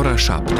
ora 7.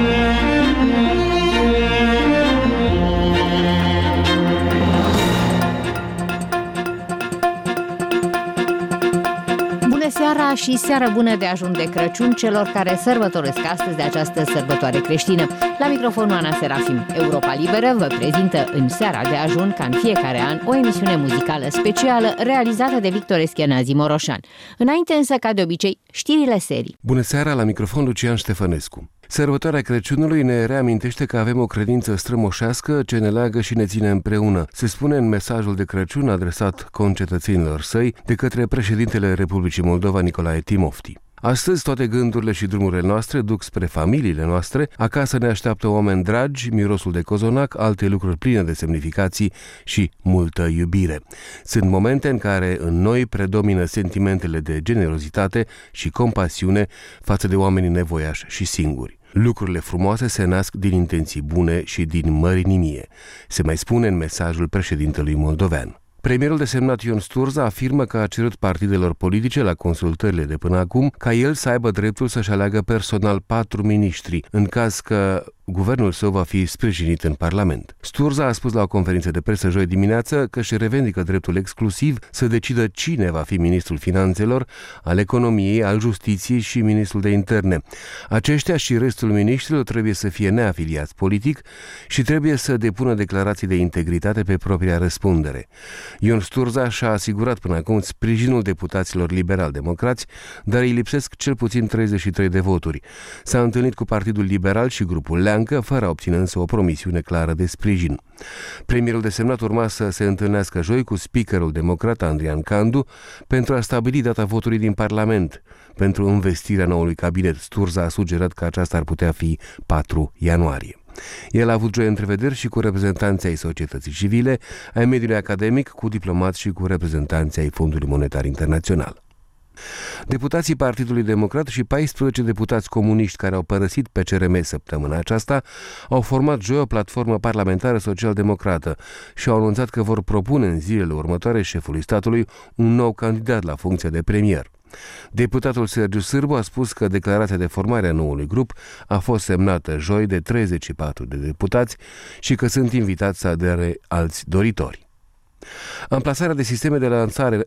Seara și seară bună de ajun de Crăciun celor care sărbătoresc astăzi de această sărbătoare creștină. La microfonul Ana Serafim. Europa Liberă vă prezintă în seara de ajun, ca în fiecare an, o emisiune muzicală specială realizată de Victor Eschenazi Moroșan. Înainte însă, ca de obicei, știrile serii. Bună seara, la microfon Lucian Ștefănescu. Sărbătoarea Crăciunului ne reamintește că avem o credință strămoșească ce ne leagă și ne ține împreună. Se spune în mesajul de Crăciun adresat concetățenilor săi de către președintele Republicii Moldova, Nicolae Timofti. Astăzi toate gândurile și drumurile noastre duc spre familiile noastre, acasă ne așteaptă oameni dragi, mirosul de cozonac, alte lucruri pline de semnificații și multă iubire. Sunt momente în care în noi predomină sentimentele de generozitate și compasiune față de oamenii nevoiași și singuri. Lucrurile frumoase se nasc din intenții bune și din mărinimie, se mai spune în mesajul președintelui moldovean. Premierul desemnat Ion Sturza afirmă că a cerut partidelor politice la consultările de până acum ca el să aibă dreptul să-și aleagă personal 4 miniștri, în caz că guvernul său va fi sprijinit în Parlament. Sturza a spus la o conferință de presă joi dimineață că își revendică dreptul exclusiv să decidă cine va fi ministrul finanțelor, al economiei, al justiției și ministrul de interne. Aceștia și restul miniștrilor trebuie să fie neafiliați politic și trebuie să depună declarații de integritate pe propria răspundere. Ion Sturza și-a asigurat până acum sprijinul deputaților liberal-democrați, dar îi lipsesc cel puțin 33 de voturi. S-a întâlnit cu Partidul Liberal și grupul Leancă, fără a obține însă o promisiune clară de sprijin. Premierul desemnat urma să se întâlnească joi cu speakerul democrat Andrian Candu pentru a stabili data votului din Parlament. Pentru învestirea noului cabinet, Sturza a sugerat că aceasta ar putea fi 4 ianuarie. El a avut joi întrevederi și cu reprezentanții ai societății civile, ai mediului academic, cu diplomați și cu reprezentanții ai Fondului Monetar Internațional. Deputații Partidului Democrat și 14 deputați comuniști care au părăsit PCRM săptămâna aceasta au format joi o platformă parlamentară social-democrată și au anunțat că vor propune în zilele următoare șefului statului un nou candidat la funcția de premier. Deputatul Sergiu Sârbu a spus că declarația de formare a noului grup a fost semnată joi de 34 de deputați și că sunt invitați să adere alți doritori. Amplasarea de sisteme de lansare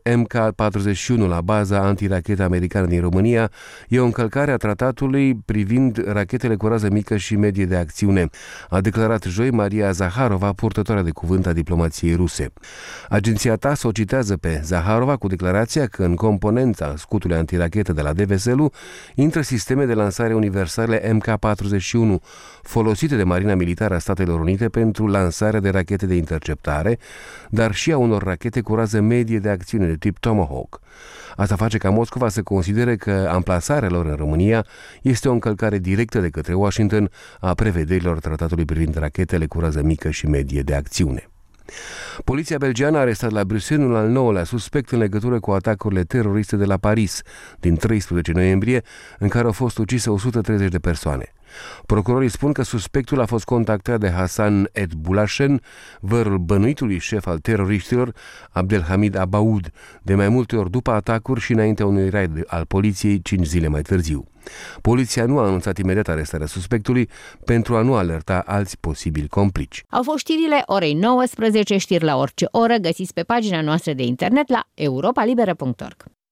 MK-41 la baza antirachetă americană din România e o încălcare a tratatului privind rachetele cu rază mică și medie de acțiune, a declarat joi Maria Zaharova, purtătoarea de cuvânt a diplomației ruse. Agenția TASS o citează pe Zaharova cu declarația că în componența scutului antirachetă de la DVSL intră sisteme de lansare universale MK-41 folosite de Marina Militară a Statelor Unite pentru lansarea de rachete de interceptare, dar și a unor rachete cu rază medie de acțiune de tip Tomahawk. Asta face ca Moscova să considere că amplasarea lor în România este o încălcare directă de către Washington a prevederilor tratatului privind rachetele cu rază mică și medie de acțiune. Poliția belgiană a arestat la Bruxelles un al 9-lea suspect în legătură cu atacurile teroriste de la Paris din 13 noiembrie, în care au fost ucise 130 de persoane. Procurorii spun că suspectul a fost contactat de Hassan Et Boulashen, vărul bănuitului șef al teroriștilor, Abdelhamid Abaoud, de mai multe ori după atacuri și înaintea unui raid al poliției 5 zile mai târziu. Poliția nu a anunțat imediat arestarea suspectului pentru a nu alerta alți posibili complici. Au fost știrile orei 19, știri la orice oră, găsiți pe pagina noastră de internet la europalibera.org.